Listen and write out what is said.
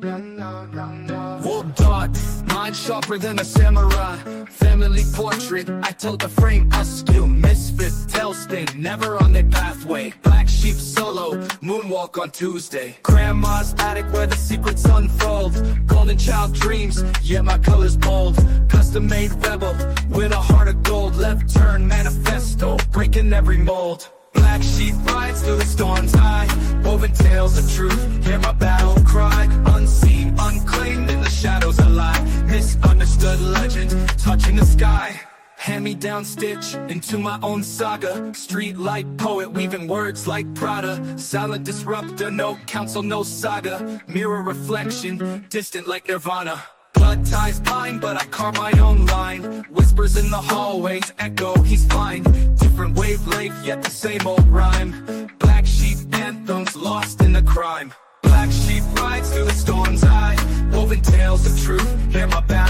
Wolf dog, mind sharper than a samurai. Family portrait, I told the frame askew. Misfit, tailspin, never on their pathway. Black sheep solo, moonwalk on Tuesday. Grandma's attic where the secrets unfold. Golden child dreams, yeah my color's bold. Custom made rebel, with a heart of gold. Left turn manifesto, breaking every mold. Black sheep rides through the storm's eye. Woven tales of truth, hear my battle cry. Unseen, unclaimed, in the shadows I lie. Misunderstood legend, touching the sky. Hand-me-down stitch into my own saga. Street light poet weaving words like Prada. Silent disruptor, no counsel, no saga. Mirror reflection, distant like Nirvana. Blood ties bind, but I carve my own line. Whispers in the hallways, echo, he's fine. Different wavelength, yet the same old rhyme. Black sheep anthems, lost in the crime. Black sheep rides through the storm's eye. Woven tales of truth, hear my battle